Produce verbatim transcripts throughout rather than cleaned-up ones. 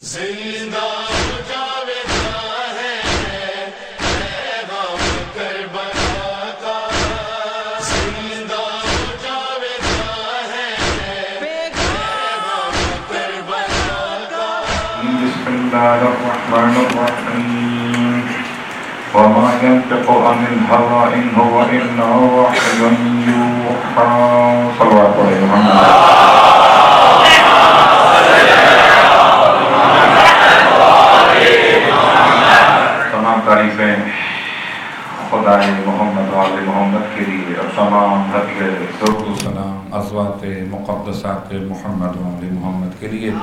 زندہ جاویدہ ہے پیغام کربلا کا، زندہ جاویدہ ہے پیغام کربلا کا۔ بسم اللہ الرحمن الرحیم وما ينطق عن الهوى إن هو إلا وحي يوحى صلوات علیہ تعریفیں خدائے محمد و آل محمد کے لیے اور تمام ہدیہ درود و سلام ازواج مقدسات محمد و آل محمد کے لیے۔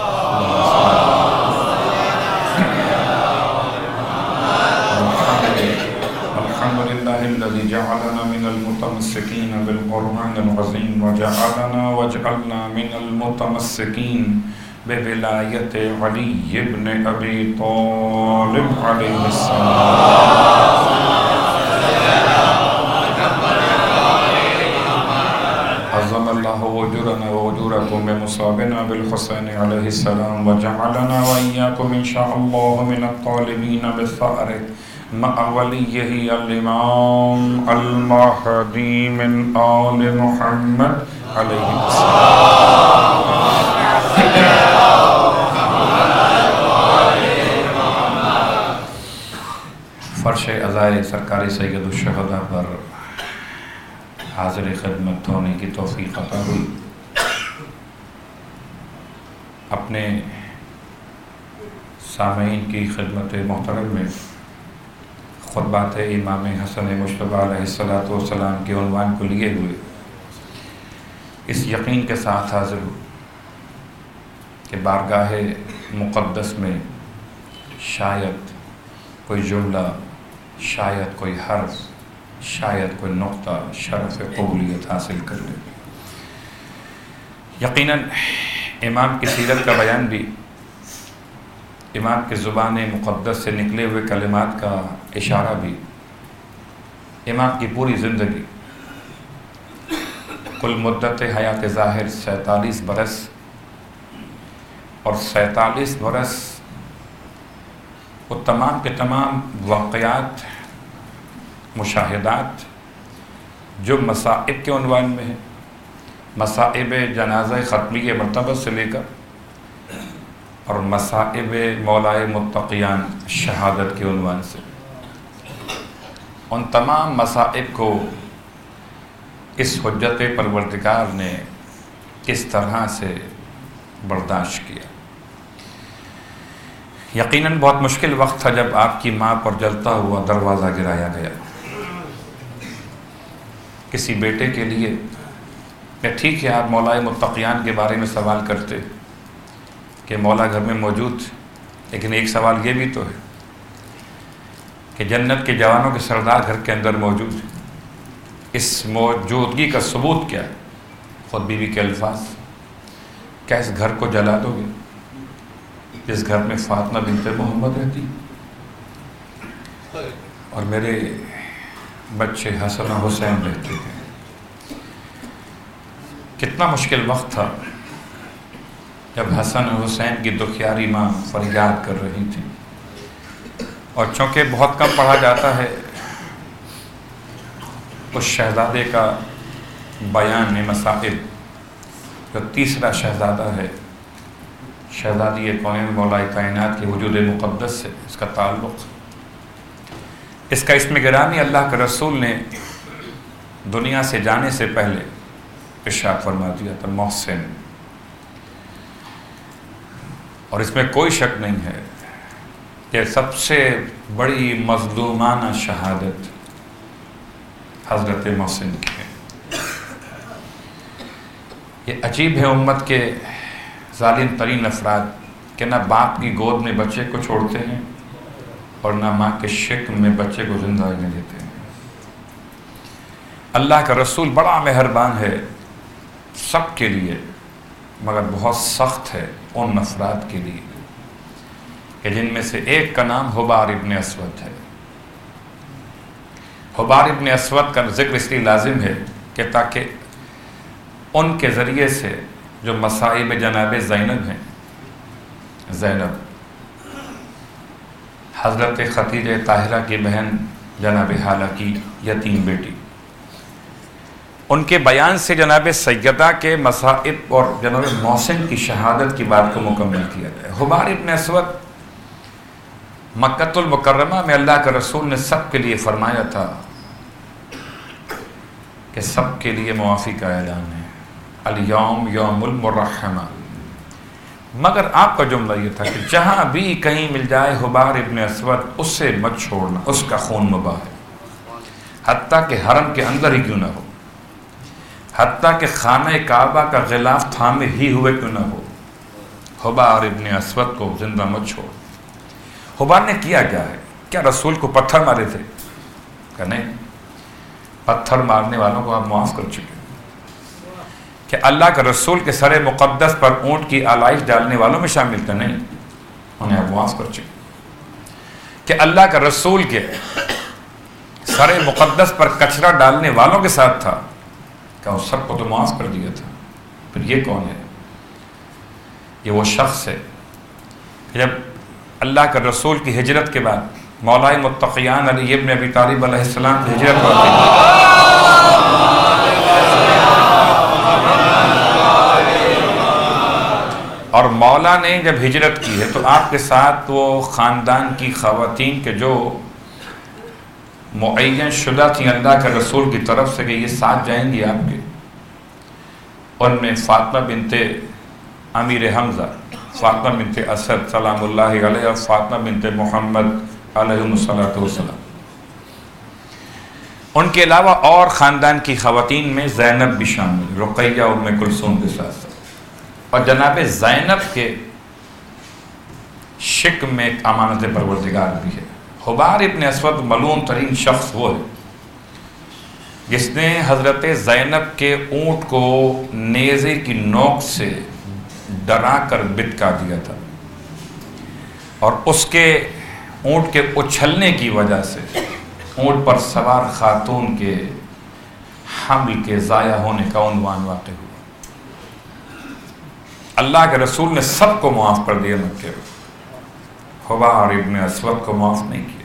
الحمدللہ الذی جعلنا من المتمسکین بالقرآن العظیم وجعلنا وجعلنا من المتمسکین بولایت علی ابن ابی طالب علیہ السلام۔ عظم اللہ اجورنا واجورکم بمصابنا بالحسین علیہ السلام وجعلنا وإیاکم انشاءاللہ من الطالبین بالثأر مع ولیہ الامام المہدی من آل محمد علیہ السلام۔ فرش عزائے سرکاری سید الشہداء پر حاضر خدمت ہونے کی توفیق عطا ہوئی۔ اپنے سامعین کی خدمت محترم میں خطبات امام حسن مجتبیٰ علیہ السلام کے عنوان کو لیے ہوئے اس یقین کے ساتھ حاضر ہوں کہ بارگاہ مقدس میں شاید کوئی جملہ، شاید کوئی حرف، شاید کوئی نقطہ شرف قبولیت حاصل کر لے۔ یقیناً امام کی سیرت کا بیان بھی، امام کے زبان مقدس سے نکلے ہوئے کلمات کا اشارہ بھی، امام کی پوری زندگی، کل مدت حیات ظاہر سینتالیس برس، اور سینتالیس برس وہ تمام کے تمام واقعات، مشاہدات جو مصائب کے عنوان میں ہیں، مصائب جنازہ ختمیہ مرتبہ سے لے کر اور مصائب مولائے متقیان شہادت کے عنوان سے، ان تمام مصائب کو اس حجت پروردگار نے کس طرح سے برداشت کیا۔ یقیناً بہت مشکل وقت تھا جب آپ کی ماں پر جلتا ہوا دروازہ گرایا گیا۔ کسی بیٹے کے لیے یا ٹھیک ہے آپ مولائے متقیان کے بارے میں سوال کرتے کہ مولا گھر میں موجود، لیکن ایک سوال یہ بھی تو ہے کہ جنت کے جوانوں کے سردار گھر کے اندر موجود ہے، اس موجودگی کا ثبوت کیا ہے؟ خود بیوی کے الفاظ، کیا اس گھر کو جلا دو گے جس گھر میں فاطمہ بنت محمد رہتی اور میرے بچے حسن و حسین رہتے ہیں؟ کتنا مشکل وقت تھا جب حسن و حسین کی دکھیاری ماں فریاد کر رہی تھی، اور چونکہ بہت کم پڑھا جاتا ہے اس شہزادے کا بیان مصائب، جو تیسرا شہزادہ ہے، شہزادی کونین مولا کائنات کے وجود مقدس سے اس کا تعلق، اس کا اسم گرامی اللہ کے رسول نے دنیا سے جانے سے پہلے ارشاد فرما دیا تھا، محسن۔ اور اس میں کوئی شک نہیں ہے کہ سب سے بڑی مظلومانہ شہادت حضرت محسن کی ہے۔ یہ عجیب ہے امت کے ظالم ترین افراد کہ نہ باپ کی گود میں بچے کو چھوڑتے ہیں اور نہ ماں کے شکم میں بچے کو زندہ رہنے دیتے ہیں۔ اللہ کا رسول بڑا مہربان ہے سب کے لیے، مگر بہت سخت ہے ان افراد کے لیے کہ جن میں سے ایک کا نام حبار ابن اسود ہے۔ حبار ابن اسود کا ذکر اس لیے لازم ہے کہ تاکہ ان کے ذریعے سے جو مصائب جناب زینب ہیں زینب حضرت خدیجہ طاہرہ کی بہن جناب حالہ کی یتیم بیٹی، ان کے بیان سے جناب سیدہ کے مصائب اور جناب محسن کی شہادت کی بات کو مکمل کیا جائے۔ حبار ابن اسود مکۃ المکرمہ میں اللہ کے رسول نے سب کے لیے فرمایا تھا کہ سب کے لیے معافی کا اعلان ہے، الیوم یوم المرحمہ، مگر آپ کا جملہ یہ تھا کہ جہاں بھی کہیں مل جائے حبار ابن اسود اس سے مت چھوڑنا، اس کا خون مباح ہے، حتیٰ کہ حرم کے اندر ہی کیوں نہ ہو، حتیٰ کہ خانہ کعبہ کا غلاف تھامے ہی ہوئے کیوں نہ ہو، حبار ابن اسود کو زندہ مت چھوڑ۔ حبار نے کیا کیا ہے؟ کیا رسول کو پتھر مارے تھے؟ کہ نہیں، پتھر مارنے والوں کو آپ معاف کر چکے، کہ اللہ کے رسول کے سر مقدس پر اونٹ کی آلائش ڈالنے والوں میں شامل تھے؟ نہیں، انہیں آپ معاف کر چکے۔ کہ اللہ کے رسول کے سر مقدس پر کچرا ڈالنے والوں کے ساتھ تھا، کہ اس سب کو تو معاف کر دیا تھا۔ پھر یہ کون ہے؟ یہ وہ شخص ہے کہ جب اللہ کے رسول کی ہجرت کے بعد مولا متقیان علی ابن ابی طالب علیہ السلام کی ہجرت ہوتی ہے، اور مولا نے جب ہجرت کی ہے تو آپ کے ساتھ وہ خاندان کی خواتین کے جو معین شدہ تھیں اللہ کے رسول کی طرف سے کہ یہ ساتھ جائیں گی آپ کے، ان میں فاطمہ بنت امیر حمزہ، فاطمہ بنت اسد سلام اللہ علیہ، اور فاطمہ بنت محمد علیہ الصلوۃ والسلام۔ ان کے علاوہ اور خاندان کی خواتین میں زینب بھی شامل، رقیہ ام کلثوم کے ساتھ ساتھ، اور جناب زینب کے شک میں ایک امانت پروردگار بھی ہے۔ حبار ابن اسود ملعون ترین شخص وہ ہے جس نے حضرت زینب کے اونٹ کو نیزے کی نوک سے ڈرا کر بتکا دیا تھا، اور اس کے اونٹ کے اچھلنے کی وجہ سے اونٹ پر سوار خاتون کے حمل کے ضائع ہونے کا عنوان واقع ہوا۔ اللہ کے رسول نے سب کو معاف کر دیا، مکے میں حبار ابن اسود کو معاف نہیں کیا۔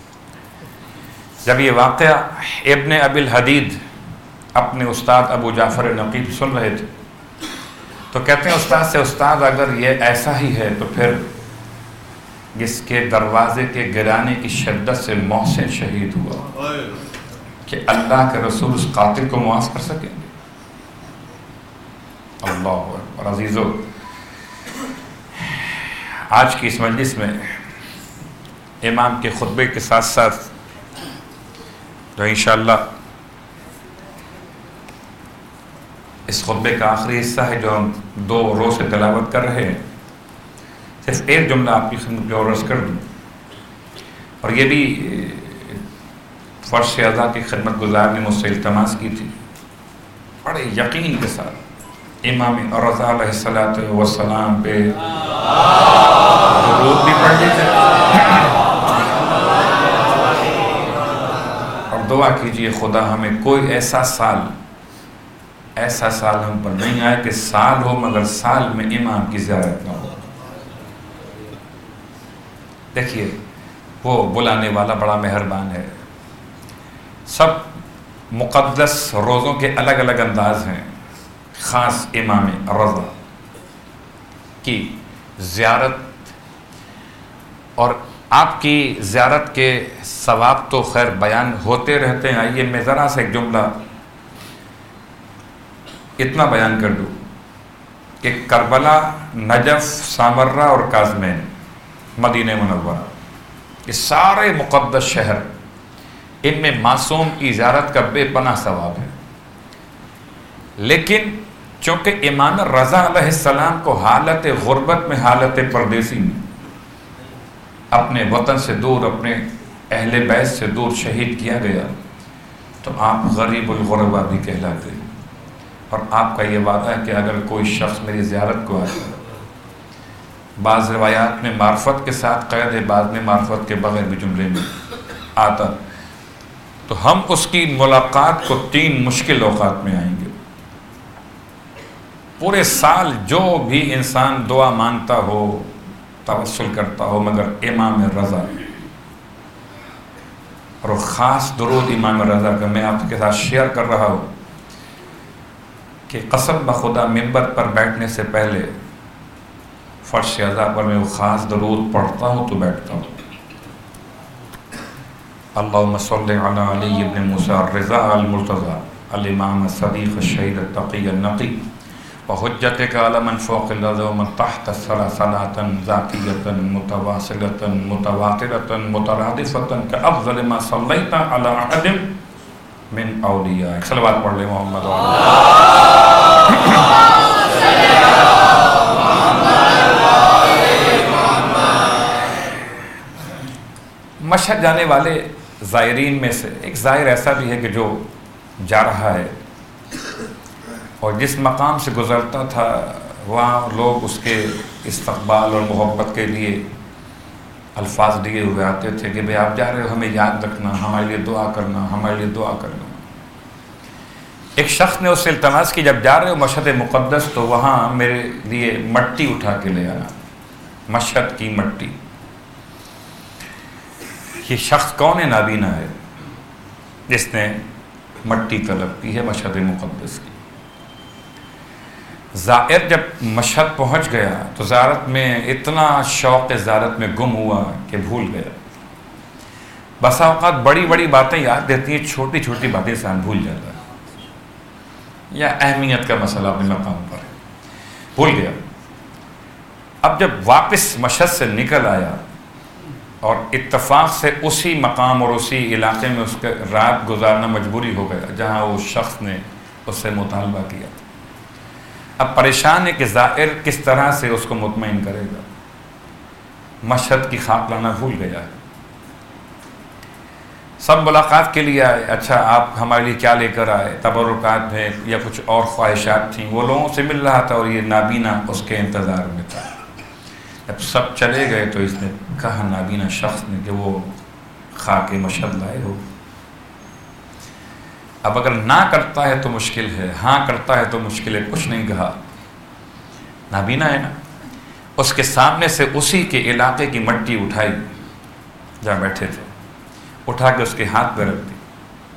جب یہ واقعہ ابن ابی الحدید اپنے استاد ابو جعفر نقیب سن رہے تھے تو کہتے ہیں استاد سے، استاد اگر یہ ایسا ہی ہے تو پھر جس کے دروازے کے گرانے کی شدت سے محسن شہید ہوا، کہ اللہ کے رسول اس قاتل کو معاف کر سکیں گے؟ اللہ اکبر۔ عزیزو، آج کی اس مجلس میں امام کے خطبے کے ساتھ ساتھ جو انشاءاللہ اس خطبے کا آخری حصہ ہے جو ہم دو روز سے تلاوت کر رہے ہیں، صرف ایک جملہ آپ کی خدمت میں عرض کر دوں، اور یہ بھی فرش اعضاء کی خدمت گزار نے مجھ سے التماس کی تھی، بڑے یقین کے ساتھ امام رضا علیہ الصلوۃ والسلام پہ درود بھی پڑھ لیجیے اور دعا کیجیے خدا ہمیں کوئی ایسا سال ایسا سال ہم پر نہیں آئے کہ سال ہو مگر سال میں امام کی زیارت نہ ہو۔ دیکھیے وہ بلانے والا بڑا مہربان ہے۔ سب مقدس روزوں کے الگ الگ انداز ہیں، خاص امام رضا کی زیارت، اور آپ کی زیارت کے ثواب تو خیر بیان ہوتے رہتے ہیں۔ آئیے میں ذرا سے ایک جملہ اتنا بیان کر دوں کہ کربلا، نجف، سامرہ اور کاظمین، مدینہ منورہ، یہ سارے مقدس شہر، ان میں معصوم کی زیارت کا بے پناہ ثواب ہے۔ لیکن چونکہ امام رضا علیہ السلام کو حالت غربت میں، حالت پردیسی میں، اپنے وطن سے دور، اپنے اہل بیت سے دور شہید کیا گیا، تو آپ غریب الغربا بھی کہلاتے ہیں۔ اور آپ کا یہ وعدہ ہے کہ اگر کوئی شخص میری زیارت کو آتا، بعض روایات میں معرفت کے ساتھ قید ہے، بعض میں معرفت کے بغیر بھی جملے میں آتا، تو ہم اس کی ملاقات کو تین مشکل اوقات میں آئیں گے۔ پورے سال جو بھی انسان دعا مانگتا ہو، توسل کرتا ہو مگر امام رضا، اور وہ خاص درود امام رضا کا میں آپ کے ساتھ شیئر کر رہا ہوں کہ قسم بخدا ممبر پر بیٹھنے سے پہلے فرش ازا پر میں وہ خاص درود پڑھتا ہوں تو بیٹھتا ہوں. اللہم صلی علی علی ابن موسیٰ الرضا المرتضی الامام الصدیق الشہید التقی النقی وحجتک علی من فوق الارض ومن تحت الثری صلاة ذاکیة متواصلة متواترة مترادفة کافضل ما صلیت علی احد من اولیاء. صلوات پڑھ لیں محمد وعلی مشہد جانے والے زائرین میں سے ایک زائر ایسا بھی ہے کہ جو جا رہا ہے اور جس مقام سے گزرتا تھا وہاں لوگ اس کے استقبال اور محبت کے لیے الفاظ دیے ہوئے آتے تھے کہ بھئی آپ جا رہے ہو ہمیں یاد رکھنا، ہمارے لیے دعا کرنا، ہمارے لیے دعا کرنا. ایک شخص نے اس سے التماس کی جب جا رہے ہو مشہد مقدس تو وہاں میرے لیے مٹی اٹھا کے لے آنا، مشہد کی مٹی. یہ شخص کون ہے؟ نابینا ہے جس نے مٹی طلب کی ہے مشہد مقدس کی. زائر جب مشہد پہنچ گیا تو زیارت میں اتنا شوق زیارت میں گم ہوا کہ بھول گیا. بسا اوقات بڑی بڑی باتیں یاد رہتی ہیں، چھوٹی چھوٹی باتیں انسان بھول جاتا ہے، یا اہمیت کا مسئلہ اپنے مقام پر ہے، بھول گیا. اب جب واپس مشہد سے نکل آیا اور اتفاق سے اسی مقام اور اسی علاقے میں اس کے رات گزارنا مجبوری ہو گیا جہاں وہ شخص نے اس سے مطالبہ کیا تھا. اب پریشان ہے کہ زائر کس طرح سے اس کو مطمئن کرے گا. مشہد کی خاک لانا بھول گیا ہے. سب ملاقات کے لیے آئے، اچھا آپ ہمارے لیے کیا لے کر آئے؟ تبرکات میں یا کچھ اور خواہشات تھیں. وہ لوگوں سے مل رہا تھا اور یہ نابینا اس کے انتظار میں تھا. جب سب چلے گئے تو اس نے کہا نابینا شخص نے کہ وہ خاک مشہد لائے ہو. اب اگر نہ کرتا ہے تو مشکل ہے، ہاں کرتا ہے تو مشکل ہے. کچھ نہیں کہا، نابینا ہے نا. اس کے سامنے سے اسی کے علاقے کی مٹی اٹھائی جہاں بیٹھے تھے، اٹھا کے اس کے ہاتھ پہ رکھ دی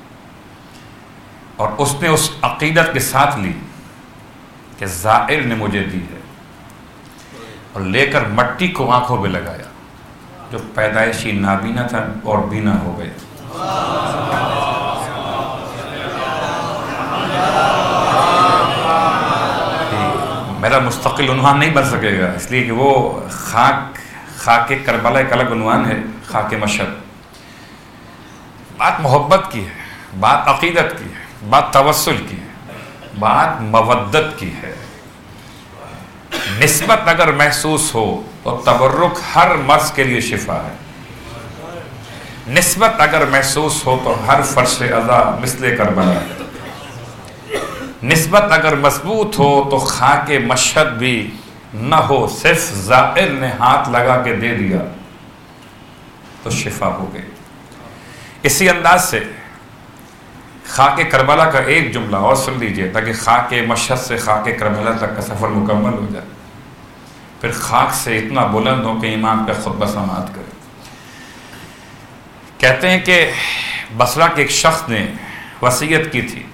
اور اس نے اس عقیدت کے ساتھ لی کہ زائر نے مجھے دی ہے، اور لے کر مٹی کو آنکھوں پہ لگایا. جو پیدائشی نابینا تھا اور بینا ہو گیا. میرا مستقل عنوان نہیں بن سکے گا اس لیے کہ وہ خاک خاک کربلا ایک الگ عنوان ہے، خاک مشہد. بات محبت کی ہے، بات عقیدت کی ہے، بات توسل کی ہے، بات مودت کی ہے. نسبت اگر محسوس ہو تو تبرک ہر مرض کے لیے شفا ہے. نسبت اگر محسوس ہو تو ہر فرش ازا مثل کربلا ہے. نسبت اگر مضبوط ہو تو خاک مشہد بھی نہ ہو، صرف زائر نے ہاتھ لگا کے دے دیا تو شفا ہو گئی. اسی انداز سے خاک کربلا کا ایک جملہ اور سن لیجئے تاکہ خاک مشہد سے خاک کربلا تک کا سفر مکمل ہو جائے. پھر خاک سے اتنا بلند ہو کہ امام پہ خطبہ سماعت کرے. کہتے ہیں کہ بصرہ کے ایک شخص نے وصیت کی تھی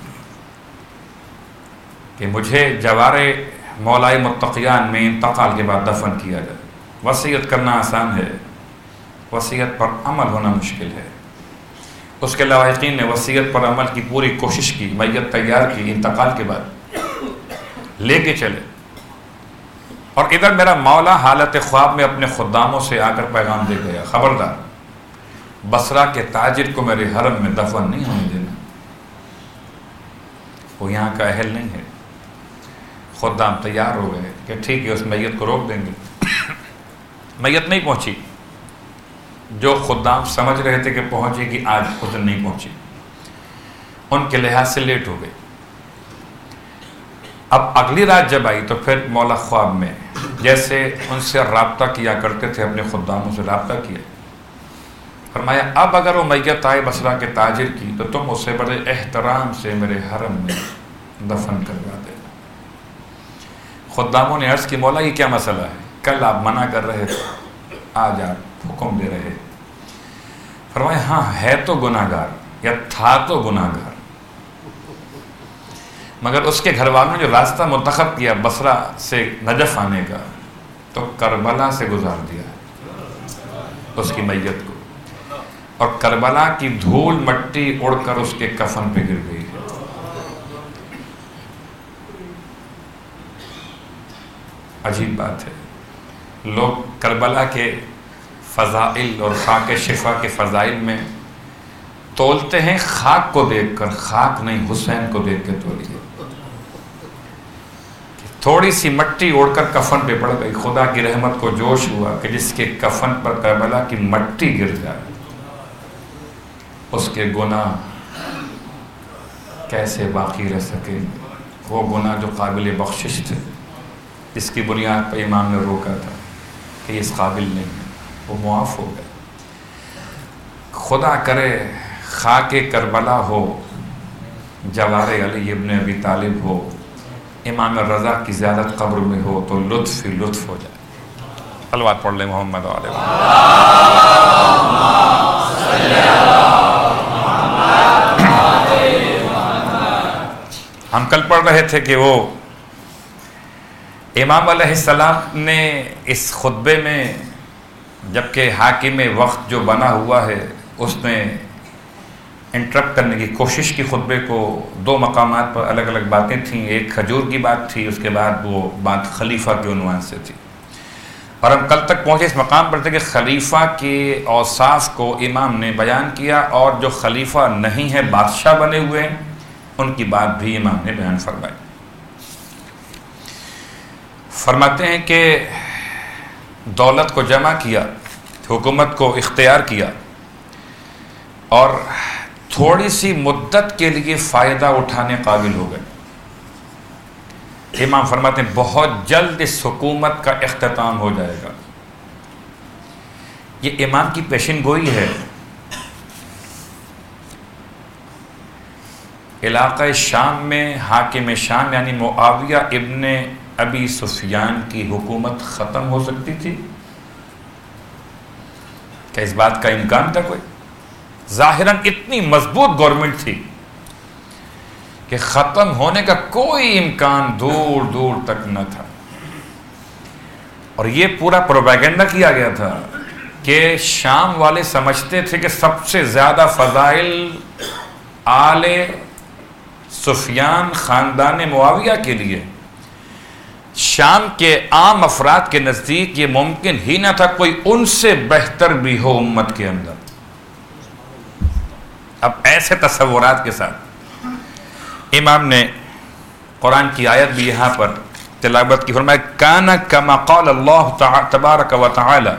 کہ مجھے جوار مولائے متقیان میں انتقال کے بعد دفن کیا جائے. وصیت کرنا آسان ہے، وصیت پر عمل ہونا مشکل ہے. اس کے لواحقین نے وصیت پر عمل کی پوری کوشش کی، میت تیار کی، انتقال کے بعد لے کے چلے. اور ادھر میرا مولا حالت خواب میں اپنے خداموں سے آ کر پیغام دے گیا، خبردار بصرہ کے تاجر کو میرے حرم میں دفن نہیں ہونے دینا، وہ یہاں کا اہل نہیں ہے. خدام تیار ہو گئے کہ ٹھیک ہے اس میت کو روک دیں گے. میت نہیں پہنچی. جو خدام سمجھ رہے تھے کہ پہنچے گی آج اس دن نہیں پہنچی. ان کے لحاظ سے لیٹ ہو گئی. اب اگلی رات جب آئی تو پھر مولا خواب میں جیسے ان سے رابطہ کیا کرتے تھے اپنے خداموں سے رابطہ کیا. فرمایا اب اگر وہ میت آئے بصرہ کے تاجر کی تو تم اسے بڑے احترام سے میرے حرم میں دفن کروا دینا. خداموں نے عرض کی مولا یہ کیا مسئلہ ہے؟ کل آپ منع کر رہے تھے، آج آپ حکم دے رہے۔ فرمایا ہاں ہے تو گناہ گار یا تھا تو گناہ گار، مگر اس کے گھر والوں نے جو راستہ منتخب کیا بصرہ سے نجف آنے کا، تو کربلا سے گزار دیا اس کی میت کو، اور کربلا کی دھول مٹی اڑ کر اس کے کفن پہ گر گئی۔ عجیب بات ہے، لوگ کربلا کے فضائل اور خاک شفا کے فضائل میں تولتے ہیں خاک کو دیکھ کر، خاک نہیں حسین کو دیکھ کے تولیے۔ تھوڑی سی مٹی اڑ کر کفن پہ پڑ گئی، خدا کی رحمت کو جوش ہوا کہ جس کے کفن پر کربلا کی مٹی گر جائے اس کے گناہ کیسے باقی رہ سکے؟ وہ گناہ جو قابل بخشش تھے، اس کی بنیاد پر امام نے روکا تھا کہ یہ اس قابل نہیں ہے، وہ معاف ہو گئے۔ خدا کرے خاک کربلا ہو، جوار علی ابن ابی طالب ہو، امام رضا کی زیادت قبر میں ہو تو لطف ہی لطف ہو جائے۔ صلوات پڑھ لیں محمد و علیہ ہم کل پڑھ رہے تھے کہ وہ امام علیہ السلام نے اس خطبے میں، جبکہ حاکم وقت جو بنا ہوا ہے اس نے انٹرپٹ کرنے کی کوشش کی خطبے کو، دو مقامات پر الگ الگ باتیں تھیں، ایک کھجور کی بات تھی، اس کے بعد وہ بات خلیفہ کے عنوان سے تھی، اور ہم کل تک پہنچے اس مقام پر تھے کہ خلیفہ کے اوصاف کو امام نے بیان کیا، اور جو خلیفہ نہیں ہے بادشاہ بنے ہوئے ہیں ان کی بات بھی امام نے بیان فرمائی۔ فرماتے ہیں کہ دولت کو جمع کیا، حکومت کو اختیار کیا، اور تھوڑی سی مدت کے لیے فائدہ اٹھانے قابل ہو گئے۔ امام فرماتے ہیں بہت جلد اس حکومت کا اختتام ہو جائے گا۔ یہ امام کی پیشن گوئی ہے۔ علاقہ شام میں حاکم شام یعنی معاویہ ابن ابی سفیان کی حکومت ختم ہو سکتی تھی کیا اس بات کا امکان تھا کوئی؟ ظاہراً اتنی مضبوط گورنمنٹ تھی کہ ختم ہونے کا کوئی امکان دور دور تک نہ تھا، اور یہ پورا پروپیگنڈا کیا گیا تھا کہ شام والے سمجھتے تھے کہ سب سے زیادہ فضائل آل سفیان خاندان معاویہ کے لیے، شام کے عام افراد کے نزدیک یہ ممکن ہی نہ تھا کوئی ان سے بہتر بھی ہو امت کے اندر۔ اب ایسے تصورات کے ساتھ امام نے قرآن کی آیت بھی یہاں پر تلاوت کی، فرمایا کانا کما قال اللہ تبارک و تعالی،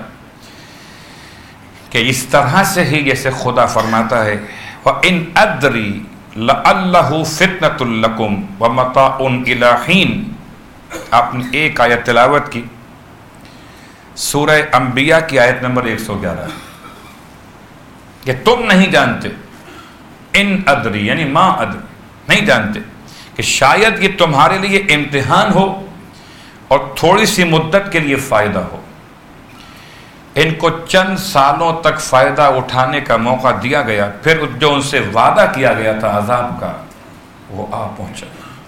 کہ اس طرح سے ہی جیسے خدا فرماتا ہے وَإِنْ أَدْرِي لَعَلَّهُ فِتْنَةٌ لَكُمْ وَمَتَاعٌ إِلَىٰ حِينٍ۔ آپ نے ایک آیت تلاوت کی سورہ انبیاء کی آیت نمبر ایک سو گیارہ، کہ تم نہیں جانتے، ان ادری یعنی ما ادری، نہیں جانتے کہ شاید یہ تمہارے لیے امتحان ہو اور تھوڑی سی مدت کے لیے فائدہ ہو۔ ان کو چند سالوں تک فائدہ اٹھانے کا موقع دیا گیا، پھر جو ان سے وعدہ کیا گیا تھا عذاب کا وہ آ پہنچا۔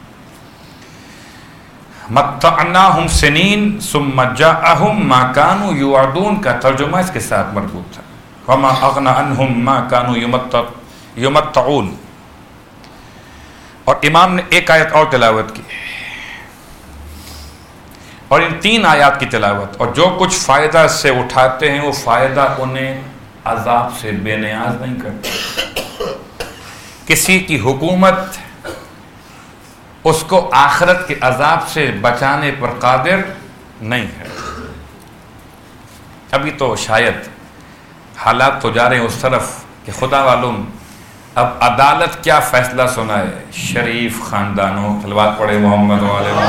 متعناہم سنین ثم جاءہم ما کانوا یوعدون کا ترجمہ اس کے ساتھ مربوط تھا، وما اغنى عنہم ما کانوا یمتعون۔ اور امام نے ایک آیت اور تلاوت کی، اور ان تین آیات کی تلاوت، اور جو کچھ فائدہ سے اٹھاتے ہیں وہ فائدہ انہیں عذاب سے بے نیاز نہیں کرتا۔ کسی کی حکومت اس کو آخرت کے عذاب سے بچانے پر قادر نہیں ہے۔ ابھی تو شاید حالات تو جا رہے ہیں اس طرف کہ خدا معلوم اب عدالت کیا فیصلہ سنائے۔ شریف خاندانوں، صلوات پڑھے محمد و علیہ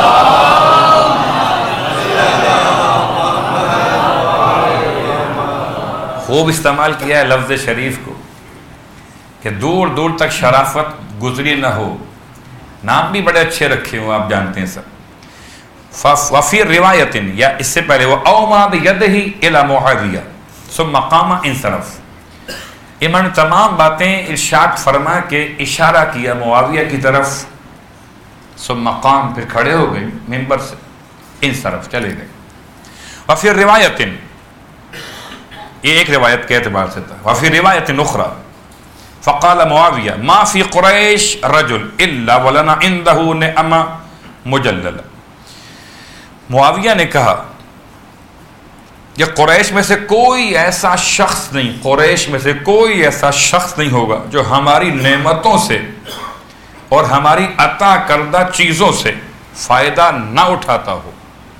خوب استعمال کیا ہے لفظ شریف کو کہ دور دور تک شرافت گزری نہ ہو۔ نام بھی بڑے اچھے رکھے ہوں، آپ جانتے ہیں سب، وفی روایت، یا اس سے پہلے وہ اوما بیدہ الی معاویہ ثم قام انصرف، امام نے تمام باتیں ارشاد فرما کے اشارہ کیا معاویہ کی طرف، ثم قام پھر کھڑے ہو گئے منبر سے، انصرف چلے گئے۔ وفی روایت، یہ ایک روایت کے اعتبار سے تھا، وفی روایت اخری فقال معاویہ ما فی قریش رجل الا ولنا عنده نعمہ مجللہ، معاویہ نے کہا کہ قریش میں سے کوئی ایسا شخص نہیں، قریش میں سے کوئی ایسا شخص نہیں ہوگا جو ہماری نعمتوں سے اور ہماری عطا کردہ چیزوں سے فائدہ نہ اٹھاتا ہو۔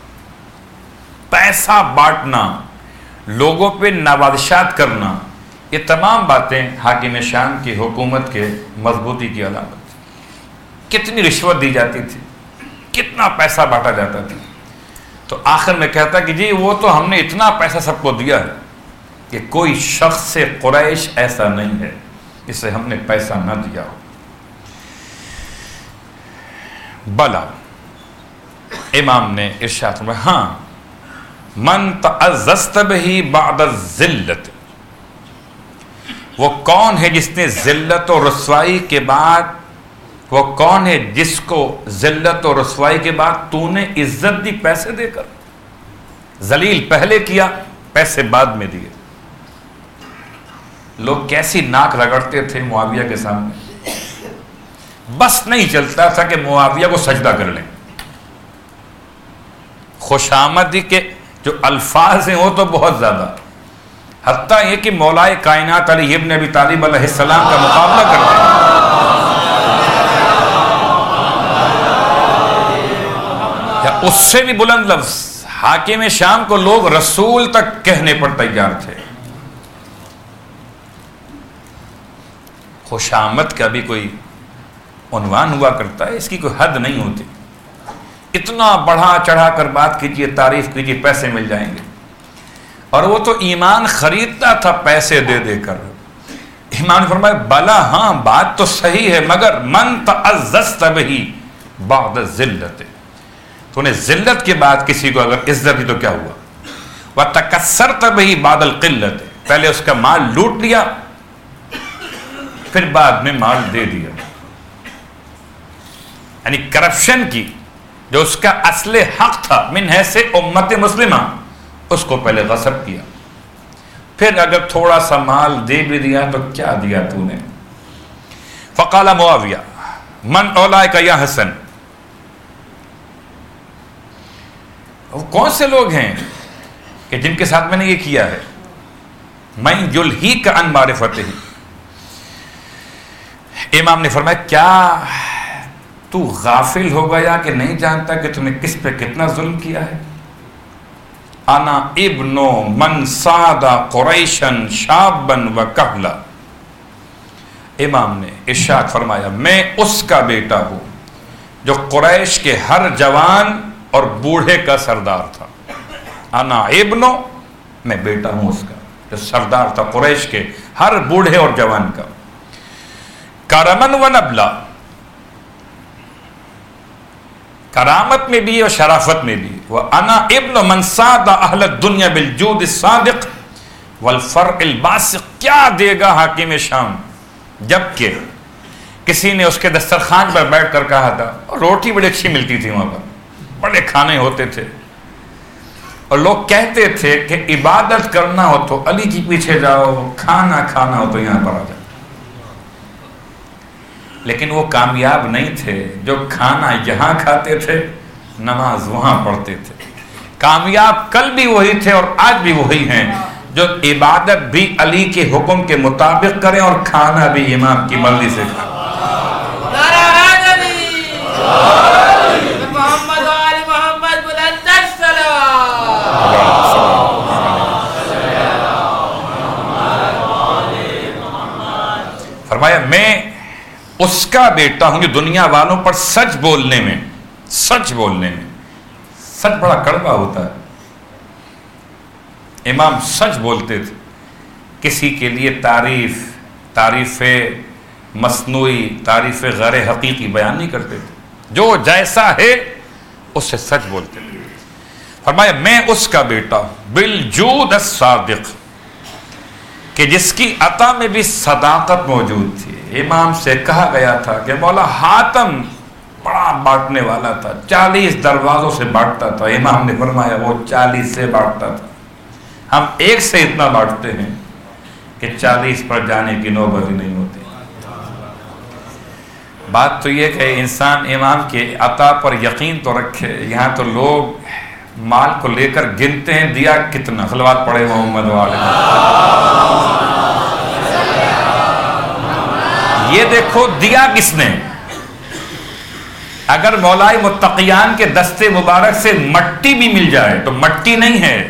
پیسہ بانٹنا، لوگوں پہ نوازشات کرنا، یہ تمام باتیں حاکم شام کی حکومت کے مضبوطی کی علامت تھی۔ کتنی رشوت دی جاتی تھی، کتنا پیسہ بانٹا جاتا تھا، تو آخر میں کہتا کہ جی وہ تو ہم نے اتنا پیسہ سب کو دیا ہے کہ کوئی شخص سے قریش ایسا نہیں ہے جسے ہم نے پیسہ نہ دیا ہو۔ بلا، امام نے ارشاد فرمایا ہاں، من تعززت بہ بعد الذلت، وہ کون ہے جس نے ذلت و رسوائی کے بعد، وہ کون ہے جس کو ذلت و رسوائی کے بعد تو نے عزت دی پیسے دے کر؟ ذلیل پہلے کیا، پیسے بعد میں دیے۔ لوگ کیسی ناک رگڑتے تھے معاویہ کے سامنے، بس نہیں چلتا تھا کہ معاویہ کو سجدہ کر لیں۔ خوش آمدی کے جو الفاظ ہیں وہ تو بہت زیادہ، حتیٰ یہ کہ مولائے کائنات علی ابن ابی طالب علیہ السلام کا مقابلہ کرتے ہیں۔ یا اس سے بھی بلند لفظ، حاکم شام کو لوگ رسول تک کہنے پر تیار تھے۔ خوش آمد کا بھی کوئی عنوان ہوا کرتا ہے، اس کی کوئی حد نہیں ہوتی۔ اتنا بڑھا چڑھا کر بات کیجئے، تعریف کیجئے، پیسے مل جائیں گے، اور وہ تو ایمان خریدتا تھا پیسے دے دے کر۔ امام نے فرمایا بلا، ہاں بات تو صحیح ہے، مگر من تعززت بہ بعد الذلت، تو نے ذلت کے بعد کسی کو اگر عزت دی تو کیا ہوا؟ وَتَكَسَّرْتَ بِهِ بَعْدَ الْقِلَّةِ، پہلے اس کا مال لوٹ لیا پھر بعد میں مال دے دیا، یعنی کرپشن کی جو اس کا اصل حق تھا من حیث امت مسلمہ، اس کو پہلے غصب کیا، پھر اگر تھوڑا سا مال دے بھی دیا تو کیا دیا تو نے؟ فقال معاویہ من اولئک یا حسن، وہ کون سے لوگ ہیں کہ جن کے ساتھ میں نے یہ کیا ہے؟ من یلہیک عن معرفتہ، امام نے فرمایا کیا تو غافل ہو گیا کہ نہیں جانتا کہ تم نے کس پہ کتنا ظلم کیا ہے؟ انا ابن من صاد قریشا شابا وکہلا، امام نے ارشاد فرمایا میں اس کا بیٹا ہوں جو قریش کے ہر جوان اور بوڑھے کا سردار تھا۔ انا ابن، میں بیٹا ہوں اس کا جو سردار تھا قریش کے ہر بوڑھے اور جوان کا۔ کرمن و نبلا، کرامت میں بھی اور شرافت میں بھی۔ وَأَنَا ابن من صاد اہل الدنیا بالجود الصادق والفرع الباسق، کیا دے گا حاکم شام جبکہ کسی نے اس کے دسترخوان پر بیٹھ کر کہا تھا، اور روٹی بڑی اچھی ملتی تھی وہاں پر، بڑے کھانے ہوتے تھے، اور لوگ کہتے تھے کہ عبادت کرنا ہو تو علی کے پیچھے جاؤ، کھانا کھانا ہو تو یہاں پر آ جاؤ۔ لیکن وہ کامیاب نہیں تھے جو کھانا یہاں کھاتے تھے، نماز وہاں پڑھتے تھے۔ کامیاب کل بھی وہی تھے اور آج بھی وہی ہیں جو عبادت بھی علی کے حکم کے مطابق کریں اور کھانا بھی امام کی مرضی سے کھائیں۔ فرمایا میں اس کا بیٹا ہوں جو دنیا والوں پر سچ بولنے میں، سچ بولنے میں، سچ بڑا کڑوا ہوتا ہے، امام سچ بولتے تھے، کسی کے لیے تعریف تعریف مصنوعی، تعریف غیر حقیقی بیان نہیں کرتے تھے، جو جیسا ہے اس سے سچ بولتے تھے. فرمایا میں اس کا بیٹا بالجود الصادق کہ جس کی عطا میں بھی صداقت موجود تھی. امام سے کہا گیا تھا کہ مولا حاتم بڑا بانٹنے والا تھا، چالیس دروازوں سے بانٹتا تھا. امام نے فرمایا وہ چالیس سے بانٹتا تھا، ہم ایک سے اتنا بانٹتے ہیں کہ چالیس پر جانے کی نوبت ہی نہیں ہوتی. بات تو یہ کہ انسان امام کے عطا پر یقین تو رکھے. یہاں تو لوگ مال کو لے کر گنتے ہیں دیا کتنا. صلوات پڑھے محمد والے. یہ دیکھو دیا کس نے. اگر مولائے متقیان کے دستے مبارک سے مٹی بھی مل جائے تو مٹی نہیں ہے.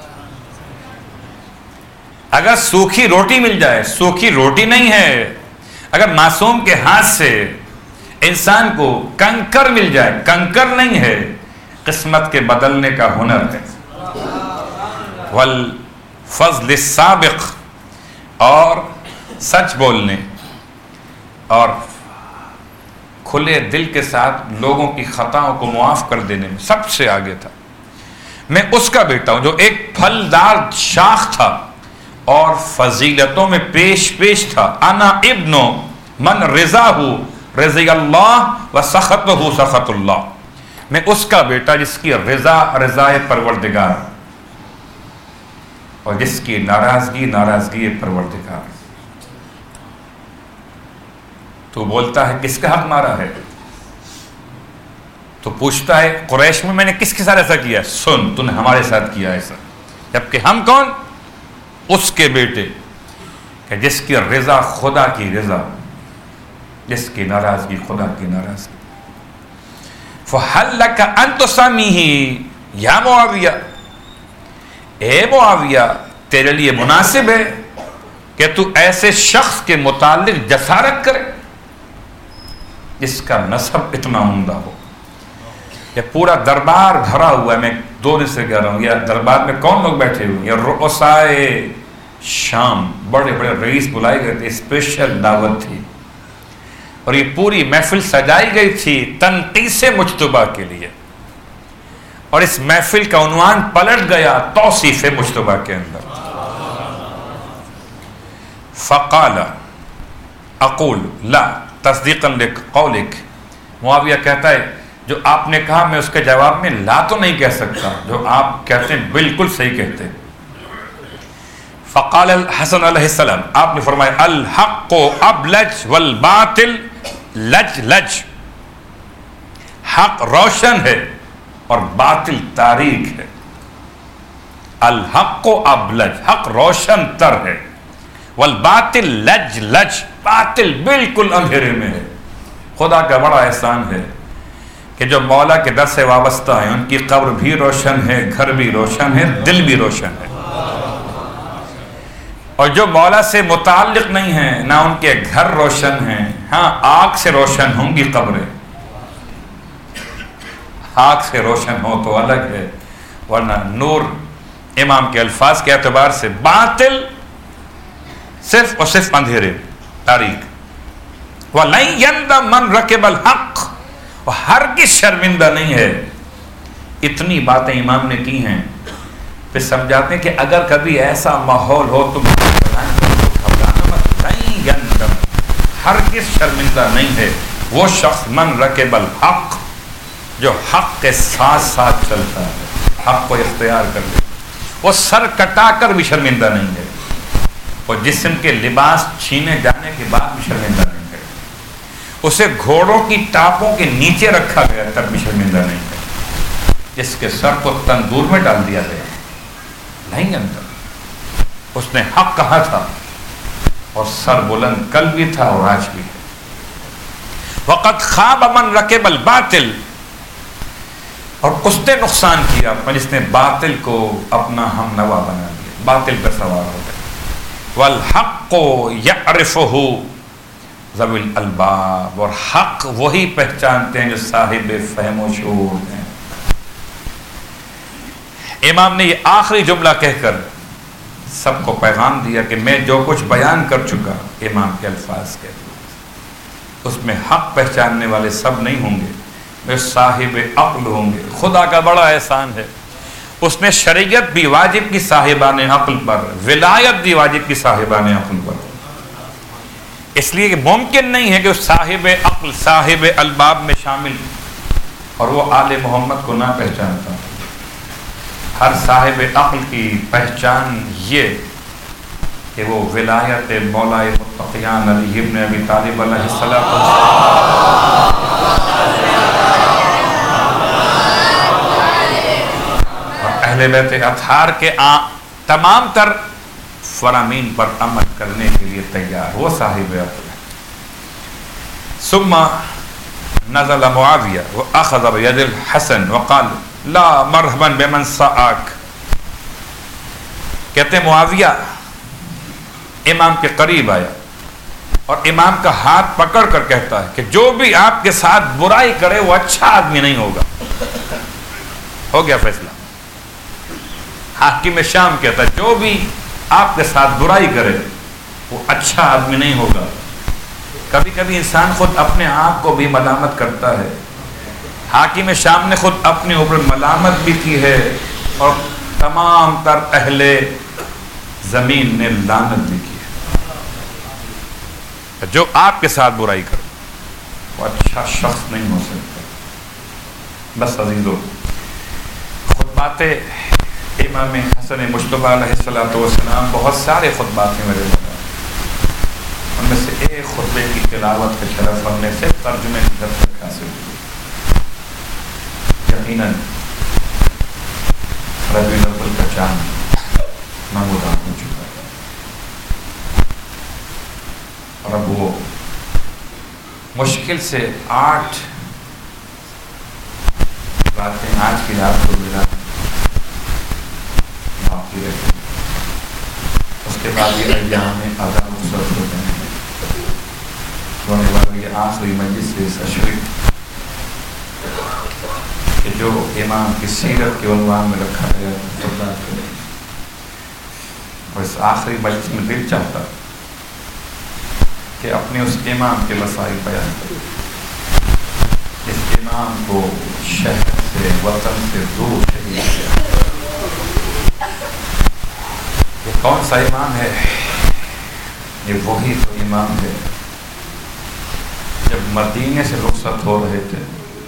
اگر سوکھی روٹی مل جائے سوکھی روٹی نہیں ہے. اگر معصوم کے ہاتھ سے انسان کو کنکر مل جائے کنکر نہیں ہے. قسمت کے بدلنے کا ہنر ہے. والفضل السابق، اور سچ بولنے اور کھلے دل کے ساتھ لوگوں کی خطاؤں کو معاف کر دینے میں سب سے آگے تھا. میں اس کا بیٹا ہوں جو ایک پھلدار شاخ تھا اور فضیلتوں میں پیش پیش تھا. انا ابن من رضاہ رضی اللہ و سخطہ سخط اللہ. میں اس کا بیٹا جس کی رضا رضا پروردگار اور جس کی ناراضگی ناراضگی پروردگار. تو بولتا ہے کس کا حق مارا ہے؟ تو پوچھتا ہے قریش میں میں نے کس کے ساتھ ایسا کیا؟ سن، تو نے ہمارے ساتھ کیا ایسا. جبکہ ہم کون؟ اس کے بیٹے کہ جس کی رضا خدا کی رضا، جس کی ناراضگی خدا کی ناراضگی. فَحَلْ لَكَ أَن تُسَمِّهِ یا معاویہ، اے معاویہ تیرے لیے مناسب ہے کہ تو ایسے شخص کے متعلق جسارت کرے جس کا نسب اتنا عمدہ ہو. یہ پورا دربار بھرا ہوا ہے. میں دو دن سے کہہ رہا ہوں یہ دربار میں کون لوگ بیٹھے ہوئے؟ یہ رؤسائے شام، بڑے بڑے رئیس بلائے گئے تھے، اسپیشل دعوت تھی اور یہ پوری محفل سجائی گئی تھی تنقیص مجتبیٰ کے لیے. اور اس محفل کا عنوان پلٹ گیا توصیف مجتبیٰ کے اندر. فقال اقول لا تصدیقا لقولک. معاویہ کہتا ہے جو آپ نے کہا میں اس کے جواب میں لا تو نہیں کہہ سکتا، جو آپ کہتے ہیں بالکل صحیح کہتے. فقال الحسن علیہ السلام، آپ نے فرمایا الحق ابلج والباطل لج لج. حق روشن ہے اور باطل تاریک ہے. الحق ابلج، حق روشن تر ہے، والباطل لج لج، باطل بالکل اندھیرے میں ہے. خدا کا بڑا احسان ہے کہ جو مولا کے در سے وابستہ ہیں ان کی قبر بھی روشن ہے، گھر بھی روشن ہے، دل بھی روشن ہے. اور جو مولا سے متعلق نہیں ہیں نہ ان کے گھر روشن ہیں. ہاں آگ سے روشن ہوں گی قبریں، آگ سے روشن ہو تو الگ ہے، ورنہ نور امام کے الفاظ کے اعتبار سے باطل صرف اور صرف اندھیرے تاریک. وَلَن يَنْدَمْ مَنْ رَكِبَ الْحَقِّ، اور ہرگز شرمندہ نہیں ہے. اتنی باتیں امام نے کی ہیں، پھر سمجھاتے ہیں کہ اگر کبھی ایسا ماحول ہو تو ہرگز شرمندہ نہیں ہے وہ شخص من رکب الحق جو حق کے ساتھ ساتھ چلتا ہے، حق کو اختیار کر لے. وہ سر کٹا کر بھی شرمندہ نہیں ہے، وہ جسم کے لباس چھینے جانے کے بعد بھی شرمندہ نہیں ہے، اسے گھوڑوں کی ٹاپوں کے نیچے رکھا گیا تب بھی شرمندہ نہیں ہے، جس کے سر کو تندور میں ڈال دیا گیا نہیں اندر. اس نے حق کہا تھا اور سر بلند کل بھی تھا اور آج بھی ہے. وقت خواب من رکب الباطل، اور اس نے نقصان کیا جس نے باطل کو اپنا ہم نوا بنا لیا، باطل پر سوار ہو گئے. والحق یعرفہ ذوی الالباب، اور حق وہی پہچانتے ہیں جو صاحب فہم و شعور ہیں. امام نے یہ آخری جملہ کہہ کر سب کو پیغام دیا کہ میں جو کچھ بیان کر چکا امام کے الفاظ کے، اس میں حق پہچاننے والے سب نہیں ہوں گے، وہ صاحب عقل ہوں گے. خدا کا بڑا احسان ہے، اس نے شریعت بھی واجب کی صاحبان عقل پر، ولایت بھی واجب کی صاحبان عقل پر. اس لیے کہ ممکن نہیں ہے کہ اس صاحب عقل صاحب الباب میں شامل اور وہ آل محمد کو نہ پہچانتا. ہر صاحب عقل کی پہچان یہ کہ وہ ولایت مولا متقیان علی ابن ابی طالب علیہ السلام اور اہل بیت اطہار کے تمام تر فرامین پر عمل کرنے کے لیے تیار، وہ صاحب عقل ہے. ثم نزل معاویہ واخذ بید الحسن وقال لا مرحبا بمن سعاک. کہتے ہیں معاویہ امام کے قریب آیا اور امام کا ہاتھ پکڑ کر کہتا ہے کہ جو بھی آپ کے ساتھ برائی کرے وہ اچھا آدمی نہیں ہوگا. ہو گیا فیصلہ. حاکم شام کہتا ہے جو بھی آپ کے ساتھ برائی کرے وہ اچھا آدمی نہیں ہوگا. کبھی کبھی انسان خود اپنے آپ کو بھی ملامت کرتا ہے. حاکم شام نے خود اپنے اوپر ملامت بھی کی ہے اور تمام تر اہل زمین نے لعنت بھی کی ہے. جو آپ کے ساتھ برائی کرے وہ اچھا شخص نہیں ہو سکتا. بس عزیزو، خطبات امام حسن مجتبی علیہ السلام بہت سارے خطبات ہیں میرے بھائی. ان میں سے ایک خطبے کی تلاوت کا شرف ہم نے صرف ترجمے کی طرف تک حاصل کی. یقیناً ربیع الاول کا چاند نمودار ہو چکا ہے اور اب وہ مشکل سے آٹھ باتیں آج کی رات کو ملا باقی رہتی. اس کے بعد یہ ایام میں آزاد مصرف ہوتے ہیں. ہونے والی یہ آخری مجلس سے اس اشرف کہ جو امام کی سیرت کے عنوان میں رکھا گیا ہے، اور اس آخری مجلس میں دل چاہتا کہ اپنے اس امام کے مسائل بیان کرے. اس امام کو شہر سے وطن سے دور شہید کیا. یہ کون سا امام ہے؟ یہ وہی تو امام ہے جب مدینے سے رخصت ہو رہے تھے.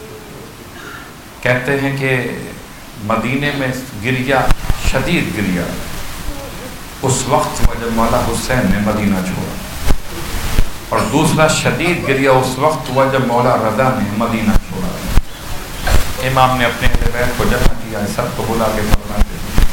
کہتے ہیں کہ مدینے میں گریا شدید گریا اس وقت ہوا جب مولا حسین نے مدینہ چھوڑا، اور دوسرا شدید گریا اس وقت ہوا جب مولا رضا نے مدینہ چھوڑا. امام نے اپنے اہل بیت کو جمع کیا، سب کو بلا کے فرماتے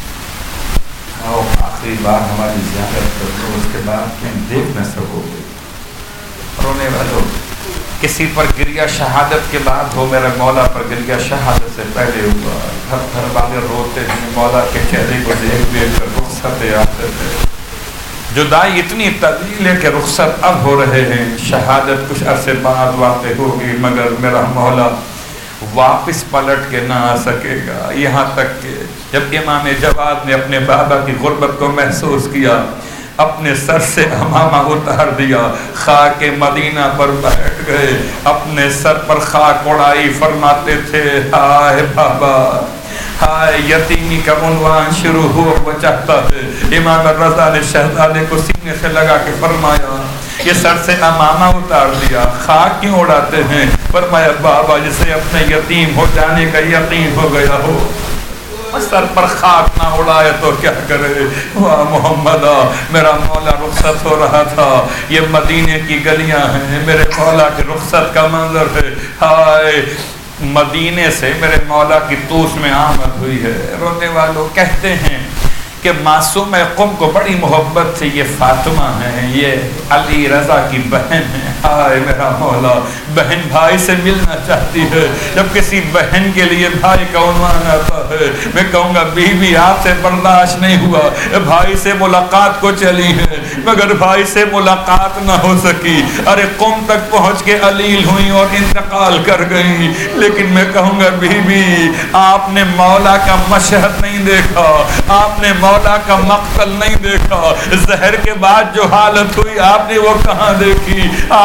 آؤ آخری بار ہماری زیارت کر دو، اس کے بعد تم دیکھ نہ سکو گے. رونے والوں، کسی پر گریا شہادت کے بعد ہو، میرے مولا پر گریا شہادت سے پہلے ہوا. گھر گھر والے روتے ہیں، مولا کے چہرے کو دیکھ دیکھ کر رخصت آتے تھے. جدائی اتنی طویل ہے کہ رخصت اب ہو رہے ہیں، شہادت کچھ عرصے بعد واقع ہوگی، مگر میرا مولا واپس پلٹ کے نہ آ سکے گا. یہاں تک کہ جب امام جواد نے اپنے بابا کی غربت کو محسوس کیا، اپنے سر سے امامہ اتار دیا، خاک مدینہ پر بیٹھ گئے، اپنے سر پر خاک اڑائی، فرماتے تھے ہائے بابا، ہائے یتیمی کا عنوان شروع ہو وہ چاہتا ہے. امام رضا نے شہزادے کو سینے سے لگا کے فرمایا یہ سر سے امامہ اتار دیا، خاک کیوں اڑاتے ہیں؟ فرمایا بابا جسے اپنے یتیم ہو جانے کا یقین ہو گیا ہو، سر پر خاک نہ اڑائے تو کیا کرے. واہ محمد، میرا مولا رخصت ہو رہا تھا، یہ مدینے کی گلیاں ہیں، میرے مولا کے رخصت کا منظر ہے. ہائے مدینے سے میرے مولا کی توس میں آمد ہوئی ہے. رونے والوں کہتے ہیں کہ معصوم قم کو بڑی محبت سے یہ فاطمہ ہیں، یہ علی رضا کی بہن ہے. ہائے میرا مولا، بہن بھائی سے ملنا چاہتی ہے. جب کسی بہن کے لیے بھائی کا عنوان آتا ہے، میں کہوں گا بی بی آپ سے برداشت نہیں ہوا، بھائی سے ملاقات کو چلی ہے مگر بھائی سے ملاقات نہ ہو سکی. ارے قم تک پہنچ کے علیل ہوئی اور انتقال کر گئی. لیکن میں کہوں گا بی بی آپ نے مولا کا مشہد نہیں دیکھا، آپ نے مولا کا مقتل نہیں دیکھا. زہر کے بعد جو حالت ہوئی آپ نے وہ کہاں دیکھی؟ آپ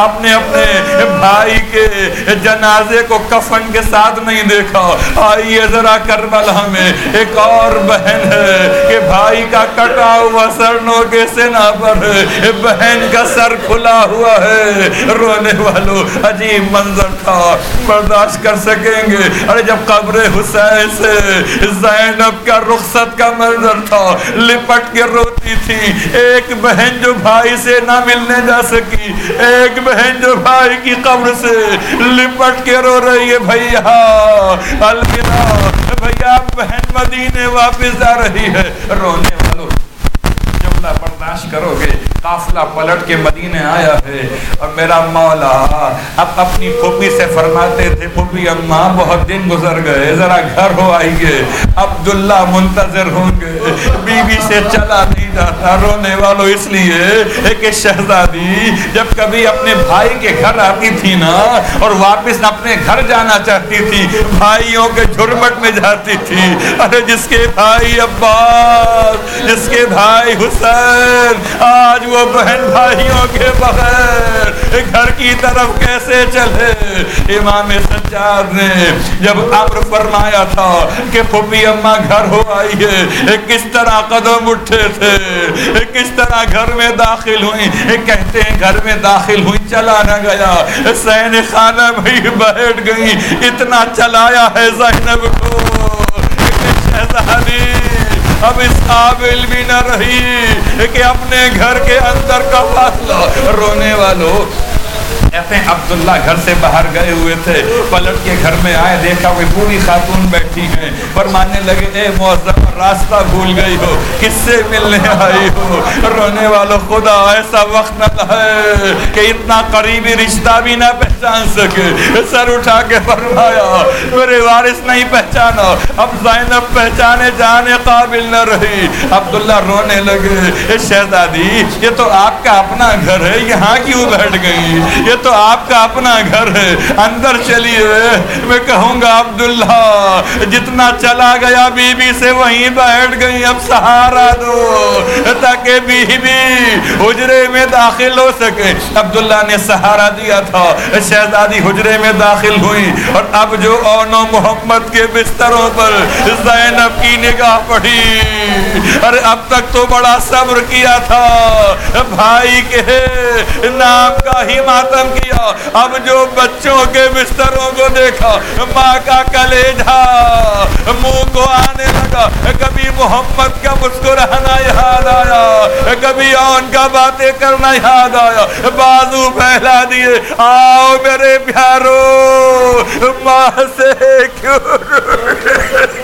آپ نے اپنے بھائی کے جنازے کو کفن کے ساتھ نہیں دیکھا. آئیے ذرا کربلا میں ایک اور بہن ہے کہ بھائی کا کٹا ہوا سر نوکے سینا پر ہے, بہن کا سر کھلا ہوا ہے. رونے والوں عجیب منظر تھا, برداشت کر سکیں گے؟ ارے جب قبر حسین سے زینب کا رخصت کا منظر تھا, لپٹ کے روتی تھی. ایک بہن جو بھائی سے نہ ملنے جا سکی, ایک بہن جو بھائی کی قبر سے لپٹ کے رو رہی ہے, بھیا الوداع بھیا, بہن مدینے واپس آ رہی ہے. رونے والوں جملہ برداشت کرو گے, قافلہ پلٹ کے مدینے آیا ہے اور میرا مولا اب اپنی پھوپھی سے فرماتے تھے, پھوپھی اماں بہت دن گزر گئے, ذرا گھر ہو آئیے, عبداللہ منتظر ہوں گے. بی بی سے چلا نہیں جاتا. رونے والوں اس لیے کہ شہزادی جب کبھی اپنے بھائی کے گھر آتی تھی نا اور واپس اپنے گھر جانا چاہتی تھی, بھائیوں کے جھرمٹ میں جاتی تھی. ارے جس کے بھائی عباس, جس کے بھائی حسین, آج وہ بہن بھائیوں کے بغیر گھر کی طرف کیسے چلے؟ امام سجاد نے جب امر فرمایا تھا کہ پھوپھی اماں گھر ہو آئی ہے, کس طرح قدم اٹھے تھے, کس طرح گھر میں داخل ہوئی. کہتے ہیں گھر میں داخل ہوئی, چلا نہ گیا, سین خانہ میں بیٹھ گئی. اتنا چلایا ہے زینب کو کہ شہزادی اب اس قابل بھی نہ رہی کہ اپنے گھر کے اندر کا فاصلہ. رونے والوں کہتے ہیں عبداللہ گھر سے باہر گئے ہوئے تھے, پلٹ کے گھر میں آئے, دیکھا وہ پوری خاتون بیٹھی ہیں. فرمانے لگے, اے معظم راستہ بھول گئی ہو, کس سے ملنے آئی ہو؟ رونے والوں خدا ایسا وقت نہ لائے کہ اتنا قریبی رشتہ بھی نہ پہچان سکے. سر اٹھا کے فرمایا, میرے وارث نہیں پہچانا, اب زینب پہچانے جانے قابل نہ رہی. عبداللہ رونے لگے, شہزادی یہ تو آپ کا اپنا گھر ہے, یہاں کیوں بیٹھ گئی؟ یہ تو آپ کا اپنا گھر ہے, اندر چلیے. میں کہوں گا عبداللہ جتنا چلا گیا بی بی سے وہیں بیٹھ گئی, اب سہارا دو تاکہ بی بی حجرے میں داخل ہو سکے. عبداللہ نے سہارا دیا تھا, شہزادی حجرے میں داخل ہوئی اور اب جو اونو محمد کے بستروں پر زینب کی نگاہ پڑی, ارے اب تک تو بڑا صبر کیا تھا, بھائی کے نام کا ہی ماتم کیا, اب جو بچوں کے بستروں کو دیکھا, ماں کا کلیجہ منہ کو آنے لگا. کبھی محمد کا مسکرانا یاد آیا, کبھی ان کا باتیں کرنا یاد آیا, بازو پھیلا دیے, آؤ میرے پیارو, ماں سے کیوں